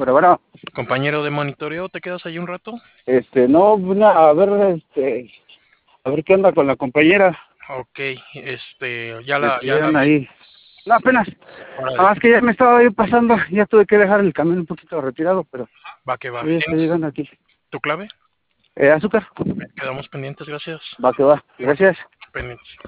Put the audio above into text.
Bueno, Compañero de monitoreo, ¿te quedas ahí un rato? no, a ver qué onda con la compañera. Ok, ya Me la pidieron vi. ahí. No, apenas. Órale, Nada más que ya me estaba yo pasando, ya tuve que dejar el camión un poquito retirado, pero va que va. yo ya estoy ¿Tienes llegando aquí. tu clave? Azúcar, Quedamos pendientes, gracias. va que va. Bueno, Gracias. pendientes.